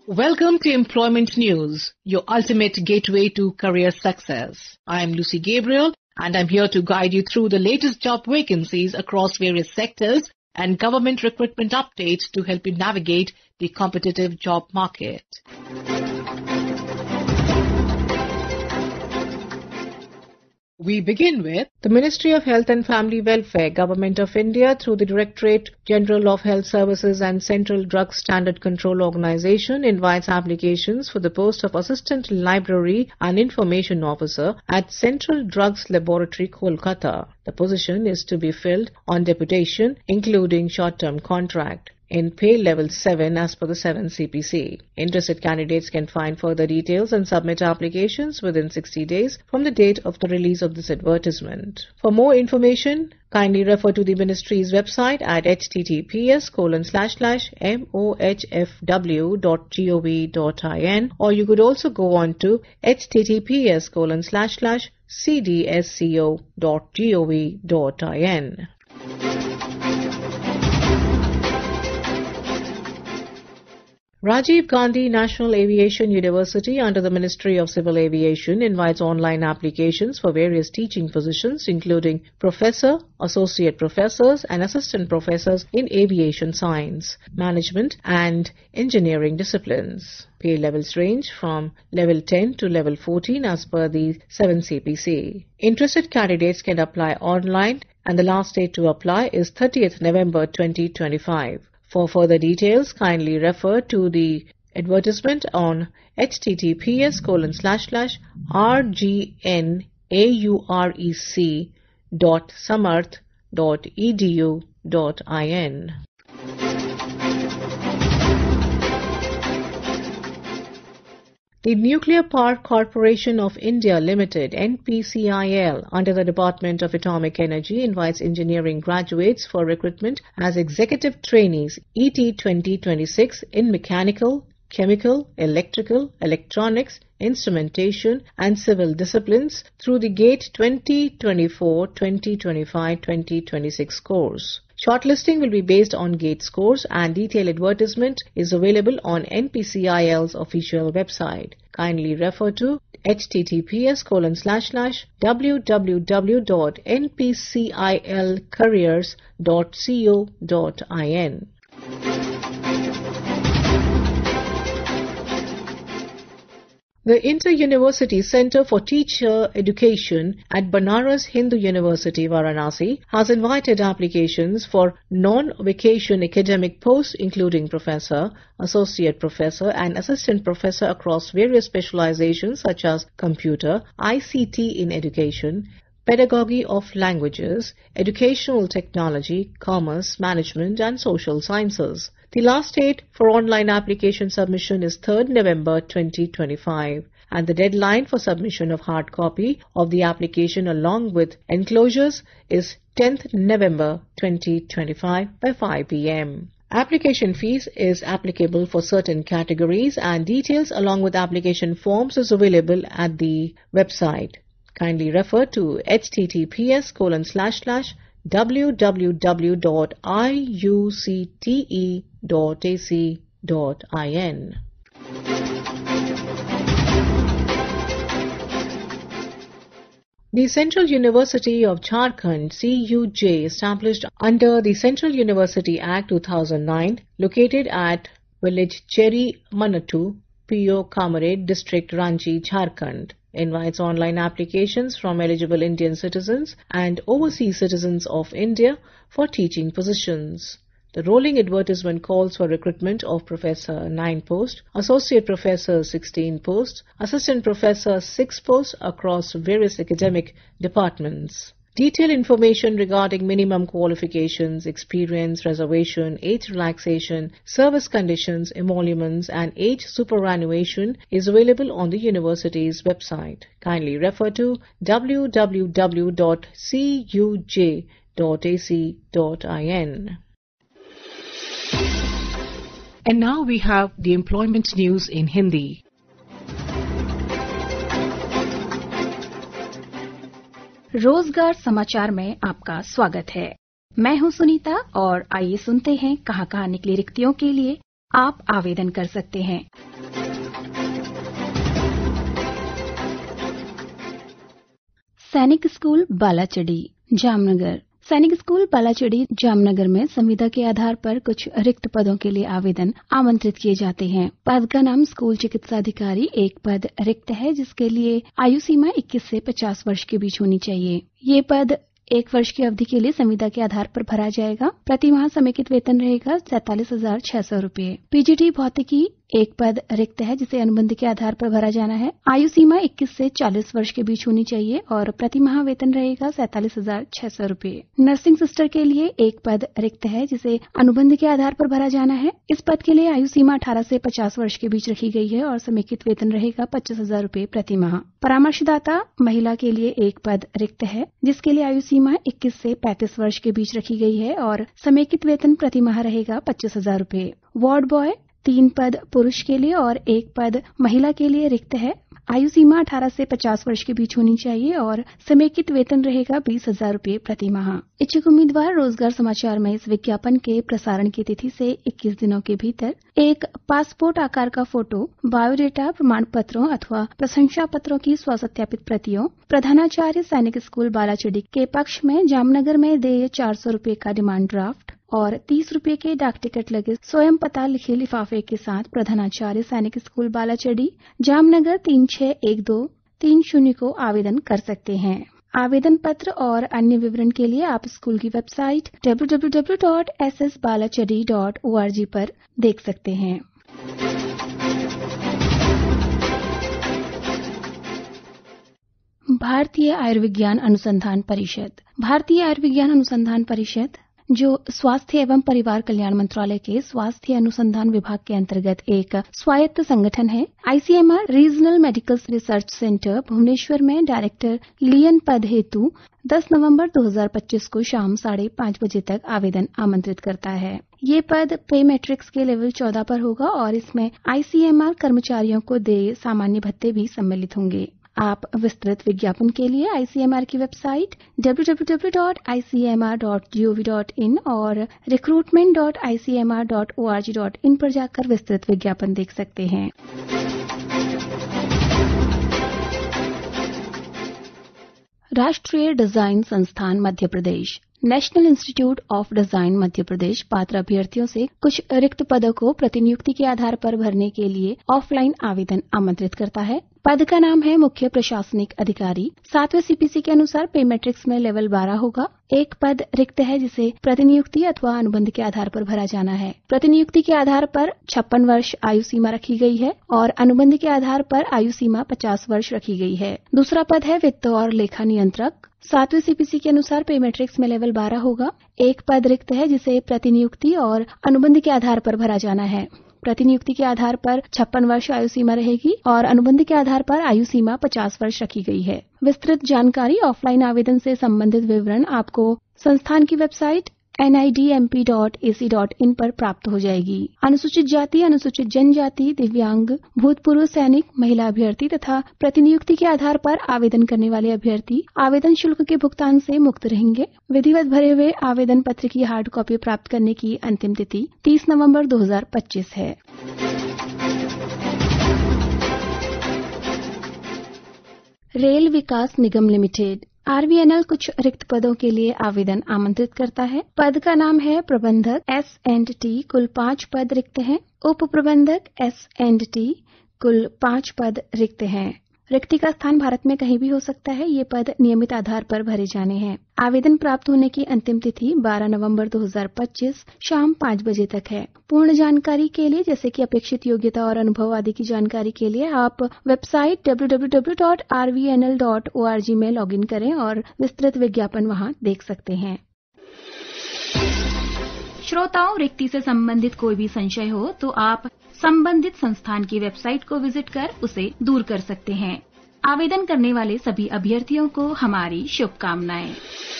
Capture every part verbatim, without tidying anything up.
Welcome to Employment News, your ultimate gateway to career success. I am Lucy Gabriel and I'm here to guide you through the latest job vacancies across various sectors and government recruitment updates to help you navigate the competitive job market. We begin with the Ministry of Health and Family Welfare, Government of India, through the Directorate General of Health Services and Central Drug Standard Control Organisation, invites applications for the post of Assistant Library and Information Officer at Central Drugs Laboratory, Kolkata. The position is to be filled on deputation, including short-term contract, in pay level seven as per the seven C P C. Interested candidates can find further details and submit applications within sixty days from the date of the release of this advertisement. For more information, kindly refer to the Ministry's website at https colon slash slash mohfw dot gov dot in, or you could also go on to https colon slash slash cdsco dot gov dot in. Rajiv Gandhi National Aviation University under the Ministry of Civil Aviation invites online applications for various teaching positions including professor, associate professors and assistant professors in aviation science, management and engineering disciplines. Pay levels range from level ten to level fourteen as per the seven C P C. Interested candidates can apply online and the last date to apply is thirtieth November twenty twenty-five. For further details, kindly refer to the advertisement on https colon slash slash rgnaurec dot samarth dot edu dot in. The Nuclear Power Corporation of India Limited, N P C I L, under the Department of Atomic Energy, invites engineering graduates for recruitment as executive trainees E T twenty twenty-six in mechanical, chemical, electrical, electronics, instrumentation and civil disciplines through the GATE twenty twenty-four, twenty twenty-five, twenty twenty-six course. Shortlisting will be based on GATE scores and detailed advertisement is available on N P C I L's official website. Kindly refer to https colon slash slash www dot npcilcareers dot co dot in. The Inter-University Center for Teacher Education at Banaras Hindu University, Varanasi, has invited applications for non-vacation academic posts including professor, associate professor and assistant professor across various specializations such as computer, I C T in education, pedagogy of languages, educational technology, commerce, management and social sciences. The last date for online application submission is third November twenty twenty-five and the deadline for submission of hard copy of the application along with enclosures is tenth November twenty twenty-five by five p m Application fees is applicable for certain categories and details along with application forms is available at the website. Kindly refer to https colon slash slash www dot iucte dot ac dot in. The Central University of Jharkhand, C U J, established under the Central University Act two thousand nine, located at village Cheri Manatu, P O Kamarade district, Ranchi, Jharkhand, invites online applications from eligible Indian citizens and overseas citizens of India for teaching positions. The rolling advertisement calls for recruitment of Professor nine posts, Associate Professor sixteen posts, Assistant Professor six posts across various academic departments. Detailed information regarding minimum qualifications, experience, reservation, age relaxation, service conditions, emoluments and age superannuation is available on the university's website. Kindly refer to www dot c u j dot a c dot in. And now we have the employment news in Hindi. रोजगार समाचार में आपका स्वागत है। मैं हूं सुनीता और आइए सुनते हैं कहां कहां निकली रिक्तियों के लिए आप आवेदन कर सकते हैं। सैनिक स्कूल बालाचड़ी जामनगर। सैनिक स्कूल बालाचड़ी जामनगर में संविदा के आधार पर कुछ रिक्त पदों के लिए आवेदन आमंत्रित किए जाते हैं। पद का नाम स्कूल चिकित्सा अधिकारी। एक पद रिक्त है जिसके लिए आयु सीमा इक्कीस से पचास वर्ष के बीच होनी चाहिए। ये पद एक वर्ष की अवधि के लिए संविदा के आधार पर भरा जाएगा। प्रति माह समेकित वेतन रहेगा सैतालीस हजार छह सौ रूपये। पीजीटी भौतिकी एक पद रिक्त है जिसे अनुबंध के आधार पर भरा जाना है। आयु सीमा इक्कीस से चालीस वर्ष के बीच होनी चाहिए और प्रति माह वेतन रहेगा सैतालीस हजार छह सौ रूपये। नर्सिंग सिस्टर के लिए एक पद रिक्त है जिसे अनुबंध के आधार पर भरा जाना है। इस पद के लिए आयु सीमा अठारह से पचास वर्ष के बीच रखी गई है और समेकित वेतन रहेगा पच्चीस हजार रूपये प्रति माह। परामर्शदाता महिला के लिए एक पद रिक्त है जिसके लिए आयु सीमा इक्कीस से पैंतीस वर्ष के बीच रखी गई है और समेकित वेतन प्रति माह रहेगा पच्चीस हजार रूपये। वार्ड बॉय तीन पद पुरुष के लिए और एक पद महिला के लिए रिक्त है। आयु सीमा अठारह से पचास वर्ष के बीच होनी चाहिए और समेकित वेतन रहेगा बीस हजार रूपये प्रति माह। इच्छुक उम्मीदवार रोजगार समाचार में इस विज्ञापन के प्रसारण की तिथि से इक्कीस दिनों के भीतर एक पासपोर्ट आकार का फोटो, बायोडेटा, प्रमाण पत्रों अथवा प्रशंसा पत्रों की स्वसत्यापित प्रतियों प्रधानाचार्य सैनिक स्कूल बालाचड़ी के पक्ष में जामनगर में देय चार सौ रूपये का डिमांड ड्राफ्ट और तीस रूपये के डाक टिकट लगे स्वयं पता लिखे लिफाफे के साथ प्रधानाचार्य सैनिक स्कूल बालाचड़ी जामनगर तीन छह एक दो तीन शून्य को आवेदन कर सकते हैं। आवेदन पत्र और अन्य विवरण के लिए आप स्कूल की website W W W dot S S balachadi dot O R G पर देख सकते हैं। भारतीय आयुर्विज्ञान अनुसंधान परिषद। भारतीय आयुर्विज्ञान अनुसंधान परिषद जो स्वास्थ्य एवं परिवार कल्याण मंत्रालय के स्वास्थ्य अनुसंधान विभाग के अंतर्गत एक स्वायत्त संगठन है। ICMR regional medical research centre Bhubaneswar में डायरेक्टर लियन पद हेतु दस नवंबर दो हज़ार पच्चीस को शाम साढ़े पाँच बजे तक आवेदन आमंत्रित करता है। ये पद पे मैट्रिक्स के लेवल चौदह पर होगा और इसमें आईसीएमआर कर्मचारियों को देय सामान्य भत्ते भी सम्मिलित होंगे। आप विस्तृत विज्ञापन के लिए आईसीएमआर की website W W W dot I C M R dot G O V dot in और recruitment dot I C M R dot O R G dot in पर जाकर विस्तृत विज्ञापन देख सकते हैं। राष्ट्रीय डिजाइन संस्थान Madhya Pradesh national institute of design Madhya Pradesh पात्र अभ्यर्थियों से कुछ रिक्त पदों को प्रतिनियुक्ति के आधार पर भरने के लिए ऑफलाइन आवेदन आमंत्रित करता है। पद का नाम है मुख्य प्रशासनिक अधिकारी। सातवें सीपीसी के अनुसार पे मैट्रिक्स में लेवल बारह होगा। एक पद रिक्त है जिसे प्रतिनियुक्ति अथवा अनुबंध के आधार पर भरा जाना है। प्रतिनियुक्ति के आधार पर छप्पन वर्ष आयु सीमा रखी गई है और अनुबंध के आधार पर आयु सीमा पचास वर्ष रखी गई है। दूसरा पद है वित्त और लेखा नियंत्रक। सातवें सीपीसी के अनुसार पे मैट्रिक्स में लेवल बारह होगा। एक पद रिक्त है जिसे प्रतिनियुक्ति और अनुबंध के आधार पर भरा जाना है। प्रतिनियुक्ति के आधार पर छप्पन वर्ष आयु सीमा रहेगी और अनुबंध के आधार पर आयु सीमा पचास वर्ष रखी गई है। विस्तृत जानकारी ऑफलाइन आवेदन से संबंधित विवरण आपको संस्थान की website N I D M P dot A C dot in पर प्राप्त हो जाएगी। अनुसूचित जाति, अनुसूचित जनजाति, दिव्यांग, भूतपूर्व सैनिक, महिला अभ्यर्थी तथा प्रतिनियुक्ति के आधार पर आवेदन करने वाले अभ्यर्थी आवेदन शुल्क के भुगतान से मुक्त रहेंगे। विधिवत भरे हुए आवेदन पत्र की हार्ड कॉपी प्राप्त करने की अंतिम तिथि तीस नवंबर दो हज़ार पच्चीस है। Rail Vikas Nigam Limited R V N L कुछ रिक्त पदों के लिए आवेदन आमंत्रित करता है। पद का नाम है प्रबंधक एस एंड टी। कुल पांच पद रिक्त हैं। उप प्रबंधक एस एंड टी। कुल पांच पद रिक्त हैं। रिक्ति का स्थान भारत में कहीं भी हो सकता है। ये पद नियमित आधार पर भरे जाने हैं। आवेदन प्राप्त होने की अंतिम तिथि बारह नवंबर दो हज़ार पच्चीस शाम पाँच बजे तक है। पूर्ण जानकारी के लिए जैसे कि अपेक्षित योग्यता और अनुभव आदि की जानकारी के लिए आप website W W W dot R V N L dot O R G में लॉगिन करें और विस्तृत विज्ञापन वहां देख सकते हैं। श्रोताओं, रिक्ति से संबंधित कोई भी संशय हो तो आप संबंधित संस्थान की वेबसाइट को विजिट कर उसे दूर कर सकते हैं। आवेदन करने वाले सभी अभ्यर्थियों को हमारी शुभकामनाएं।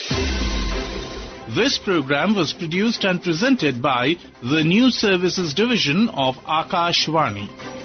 This program was produced and presented by the News Services Division of Akashvani.